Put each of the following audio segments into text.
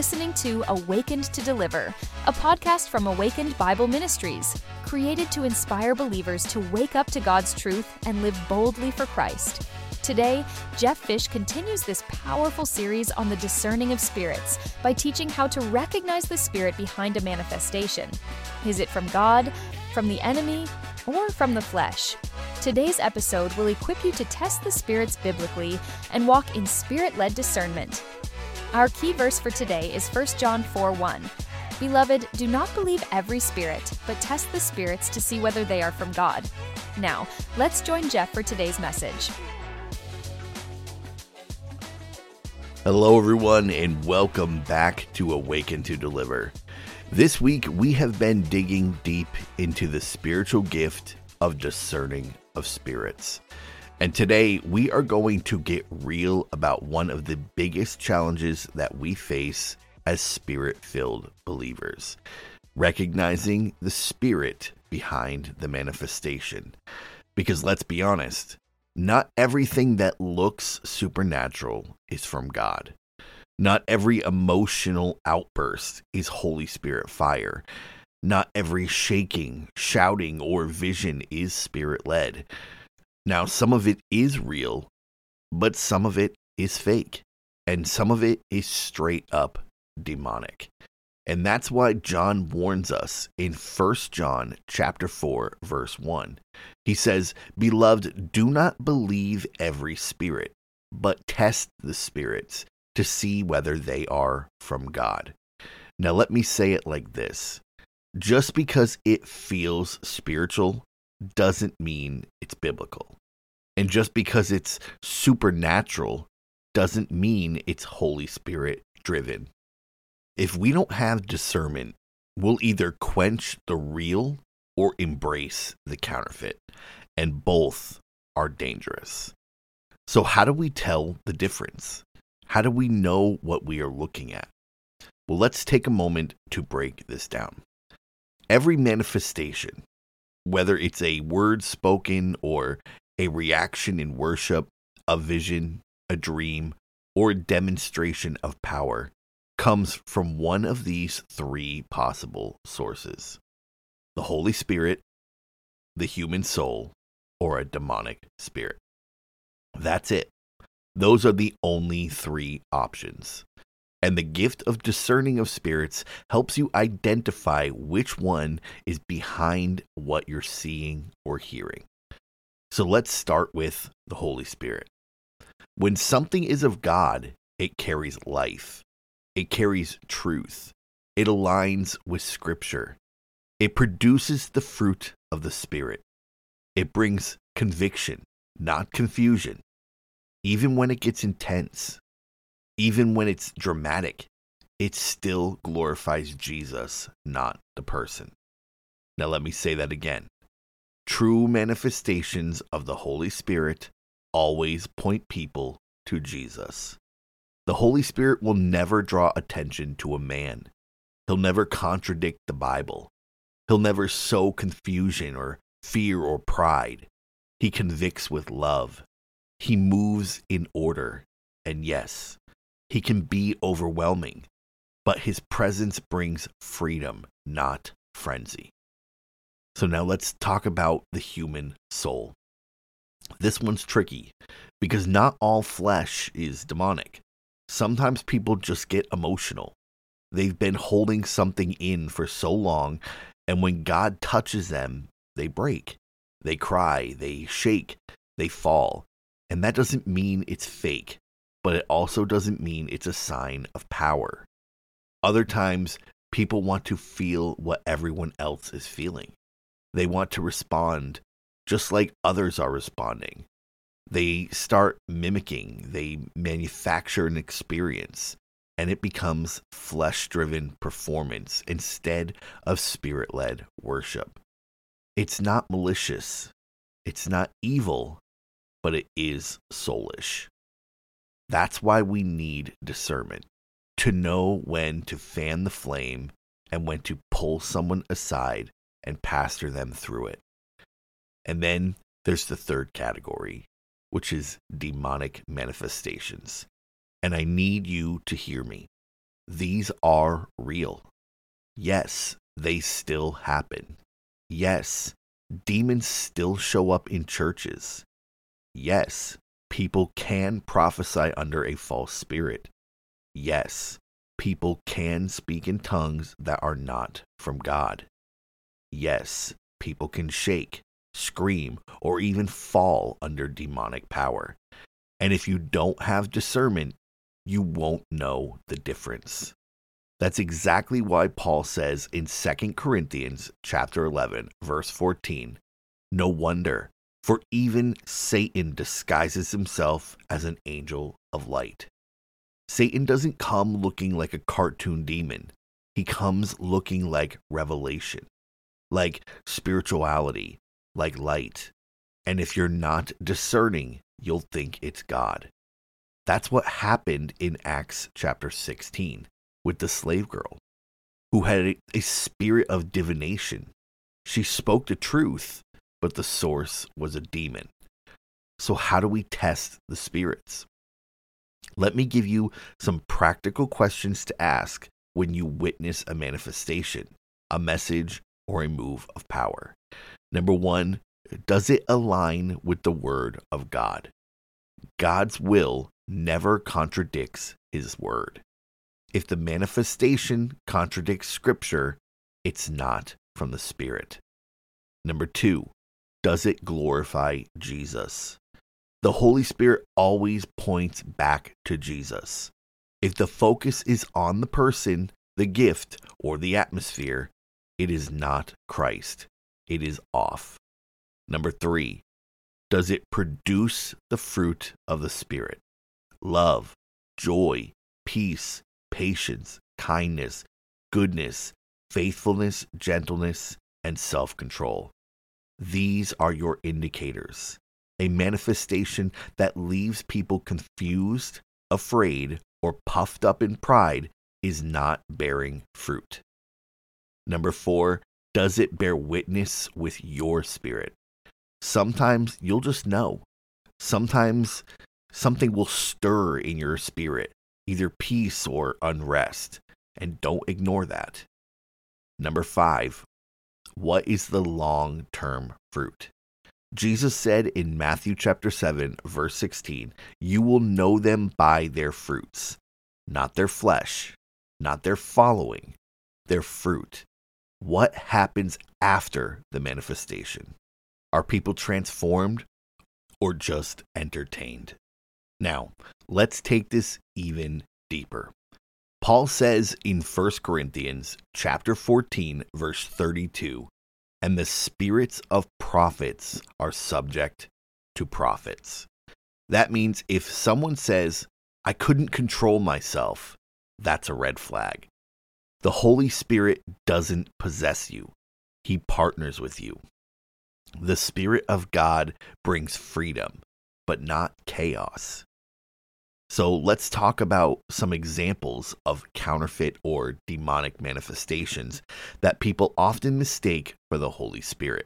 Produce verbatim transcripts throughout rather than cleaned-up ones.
listening to Awakened to Deliver, a podcast from Awakened Bible Ministries, created to inspire believers to wake up to God's truth and live boldly for Christ. Today, Jeff Fish continues this powerful series on the discerning of spirits by teaching how to recognize the spirit behind a manifestation. Is it from God, from the enemy, or from the flesh? Today's episode will equip you to test the spirits biblically and walk in spirit-led discernment. Our key verse for today is First John four one. Beloved, do not believe every spirit, but test the spirits to see whether they are from God. Now, let's join Jeff for today's message. Hello, everyone, and welcome back to Awaken to Deliver. This week, we have been digging deep into the spiritual gift of discerning of spirits. And today, we are going to get real about one of the biggest challenges that we face as spirit-filled believers, recognizing the spirit behind the manifestation. Because let's be honest, not everything that looks supernatural is from God. Not every emotional outburst is Holy Spirit fire. Not every shaking, shouting, or vision is spirit-led. Now, some of it is real, but some of it is fake, and some of it is straight up demonic. And that's why John warns us in First John chapter four, verse one. He says, "Beloved, do not believe every spirit, but test the spirits to see whether they are from God." Now, let me say it like this. Just because it feels spiritual doesn't mean it's biblical. And just because it's supernatural doesn't mean it's Holy Spirit driven. If we don't have discernment, we'll either quench the real or embrace the counterfeit, and both are dangerous. So how do we tell the difference? How do we know what we are looking at? Well, let's take a moment to break this down. Every manifestation, whether it's a word spoken or a reaction in worship, a vision, a dream, or a demonstration of power, comes from one of these three possible sources: the Holy Spirit, the human soul, or a demonic spirit. That's it. Those are the only three options. And the gift of discerning of spirits helps you identify which one is behind what you're seeing or hearing. So let's start with the Holy Spirit. When something is of God, it carries life. It carries truth. It aligns with Scripture. It produces the fruit of the Spirit. It brings conviction, not confusion. Even when it gets intense, even when it's dramatic, it still glorifies Jesus, not the person. Now let me say that again. True manifestations of the Holy Spirit always point people to Jesus. The Holy Spirit will never draw attention to a man. He'll never contradict the Bible. He'll never sow confusion or fear or pride. He convicts with love. He moves in order. And yes, he can be overwhelming, but his presence brings freedom, not frenzy. So now let's talk about the human soul. This one's tricky because not all flesh is demonic. Sometimes people just get emotional. They've been holding something in for so long, and when God touches them, they break. They cry, they shake, they fall. And that doesn't mean it's fake, but it also doesn't mean it's a sign of power. Other times, people want to feel what everyone else is feeling. They want to respond just like others are responding. They start mimicking, they manufacture an experience, and it becomes flesh-driven performance instead of spirit-led worship. It's not malicious, it's not evil, but it is soulish. That's why we need discernment, to know when to fan the flame and when to pull someone aside and pastor them through it. And then there's the third category, which is demonic manifestations. And I need you to hear me. these are real. Yes, they still happen. Yes, demons still show up in churches. Yes, people can prophesy under a false spirit. Yes, people can speak in tongues that are not from God. Yes, people can shake, scream, or even fall under demonic power. And if you don't have discernment, you won't know the difference. That's exactly why Paul says in Second Corinthians chapter eleven, verse fourteen, "No wonder, for even Satan disguises himself as an angel of light." Satan doesn't come looking like a cartoon demon. He comes looking like revelation, like spirituality, like light. And if you're not discerning, you'll think it's God. That's what happened in Acts chapter sixteen with the slave girl who had a, a spirit of divination. She spoke the truth, but the source was a demon. So how do we test the spirits? Let me give you some practical questions to ask when you witness a manifestation, a message, or a move of power. Number one, does it align with the word of God? God's will never contradicts his word. If the manifestation contradicts scripture, it's not from the Spirit. Number two, does it glorify Jesus? The Holy Spirit always points back to Jesus. If the focus is on the person, the gift, or the atmosphere, it is not Christ. It is off. Number three, does it produce the fruit of the Spirit? Love, joy, peace, patience, kindness, goodness, faithfulness, gentleness, and self-control. These are your indicators. A manifestation that leaves people confused, afraid, or puffed up in pride is not bearing fruit. Number four, does it bear witness with your spirit? Sometimes you'll just know. Sometimes something will stir in your spirit, either peace or unrest, and don't ignore that. Number five, what is the long-term fruit? Jesus said in Matthew chapter seven, verse sixteen, "You will know them by their fruits," not their flesh, not their following, their fruit. What happens after the manifestation? Are people transformed or just entertained? Now, let's take this even deeper. Paul says in First Corinthians chapter fourteen, verse thirty-two, "And the spirits of prophets are subject to prophets." That means if someone says, "I couldn't control myself," that's a red flag. The Holy Spirit doesn't possess you. He partners with you. The Spirit of God brings freedom, but not chaos. So let's talk about some examples of counterfeit or demonic manifestations that people often mistake for the Holy Spirit.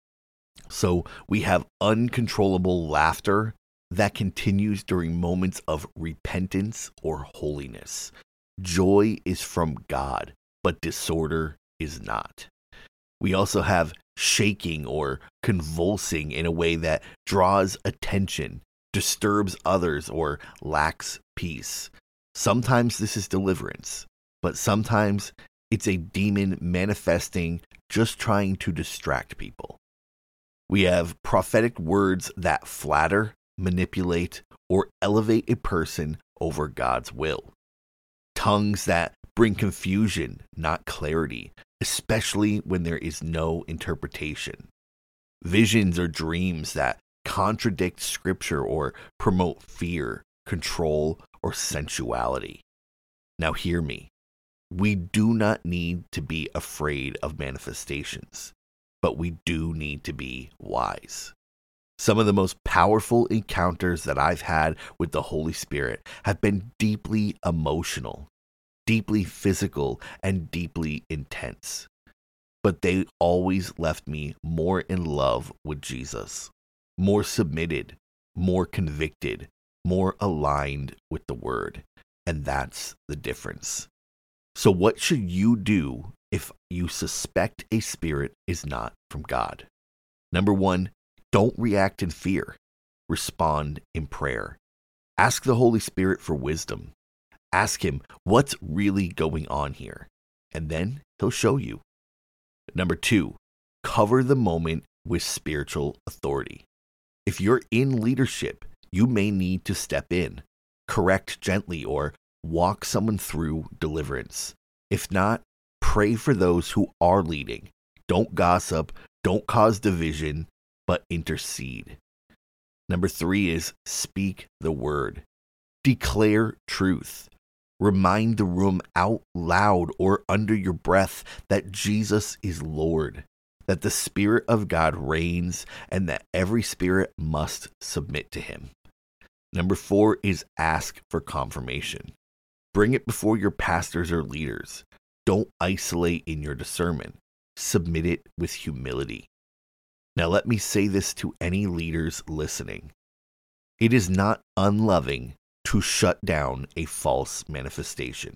So we have uncontrollable laughter that continues during moments of repentance or holiness. Joy is from God, but disorder is not. We also have shaking or convulsing in a way that draws attention, disturbs others, or lacks peace. Sometimes this is deliverance, but sometimes it's a demon manifesting, just trying to distract people. We have prophetic words that flatter, manipulate, or elevate a person over God's will. Tongues that bring confusion, not clarity, especially when there is no interpretation. Visions or dreams that contradict scripture or promote fear, control, or sensuality. Now hear me. We do not need to be afraid of manifestations, but we do need to be wise. Some of the most powerful encounters that I've had with the Holy Spirit have been deeply emotional, deeply physical, and deeply intense. But they always left me more in love with Jesus, more submitted, more convicted, more aligned with the Word. And that's the difference. So what should you do if you suspect a spirit is not from God? Number one, don't react in fear. Respond in prayer. Ask the Holy Spirit for wisdom. Ask him what's really going on here, and then he'll show you. Number two, cover the moment with spiritual authority. If you're in leadership, you may need to step in, correct gently, or walk someone through deliverance. If not, pray for those who are leading. Don't gossip, don't cause division, but intercede. Number three is speak the word. Declare truth. Remind the room out loud or under your breath that Jesus is Lord, that the Spirit of God reigns, and that every spirit must submit to him. Number four is ask for confirmation. Bring it before your pastors or leaders. Don't isolate in your discernment. Submit it with humility. Now let me say this to any leaders listening. It is not unloving to shut down a false manifestation.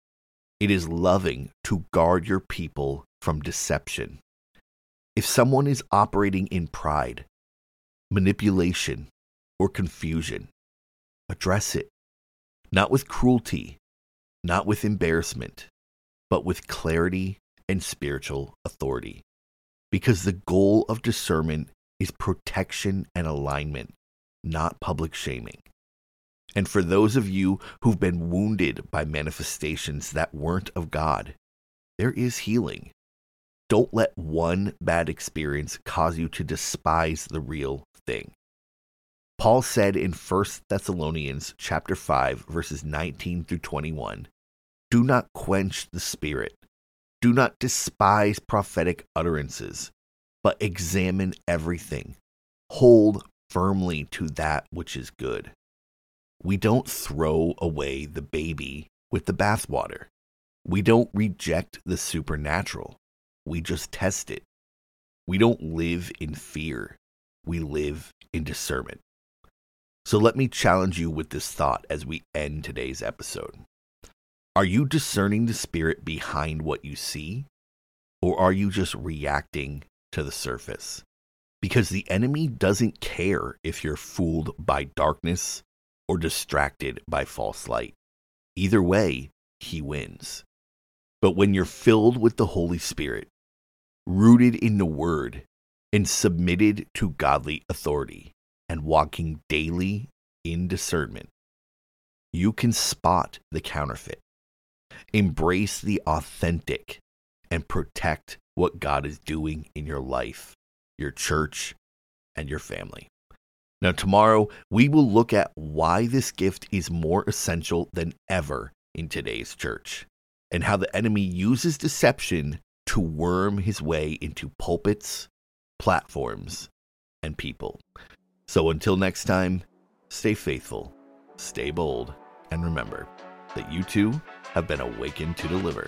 It is loving to guard your people from deception. If someone is operating in pride, manipulation, or confusion, address it. Not with cruelty, not with embarrassment, but with clarity and spiritual authority. Because the goal of discernment is protection and alignment, not public shaming. And for those of you who've been wounded by manifestations that weren't of God, there is healing. Don't let one bad experience cause you to despise the real thing. Paul said in First Thessalonians chapter five, verses nineteen through twenty-one, "Do not quench the spirit. Do not despise prophetic utterances, but examine everything. Hold firmly to that which is good." We don't throw away the baby with the bathwater. We don't reject the supernatural. We just test it. We don't live in fear. We live in discernment. So let me challenge you with this thought as we end today's episode. Are you discerning the spirit behind what you see? Or are you just reacting to the surface? Because the enemy doesn't care if you're fooled by darkness or distracted by false light. Either way, he wins. But when you're filled with the Holy Spirit, rooted in the Word, and submitted to godly authority, and walking daily in discernment, you can spot the counterfeit, embrace the authentic, and protect what God is doing in your life, your church, and your family. Now, tomorrow, we will look at why this gift is more essential than ever in today's church, and how the enemy uses deception to worm his way into pulpits, platforms, and people. So until next time, stay faithful, stay bold, and remember that you too have been awakened to deliver.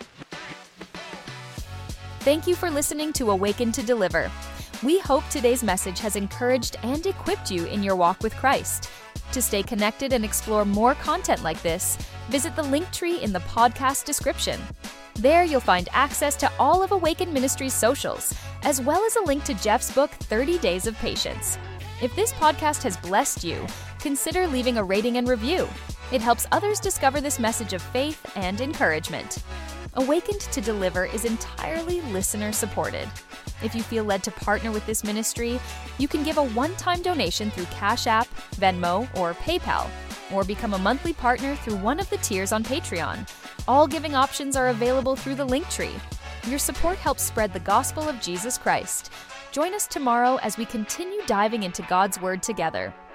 Thank you for listening to Awaken to Deliver. We hope today's message has encouraged and equipped you in your walk with Christ. To stay connected and explore more content like this, visit the link tree in the podcast description. There you'll find access to all of Awaken Ministries' socials, as well as a link to Jeff's book, thirty days of Patience. If this podcast has blessed you, consider leaving a rating and review. It helps others discover this message of faith and encouragement. Awakened to Deliver is entirely listener-supported. If you feel led to partner with this ministry, you can give a one-time donation through Cash App, Venmo, or PayPal, or become a monthly partner through one of the tiers on Patreon. All giving options are available through the link tree. Your support helps spread the gospel of Jesus Christ. Join us tomorrow as we continue diving into God's Word together.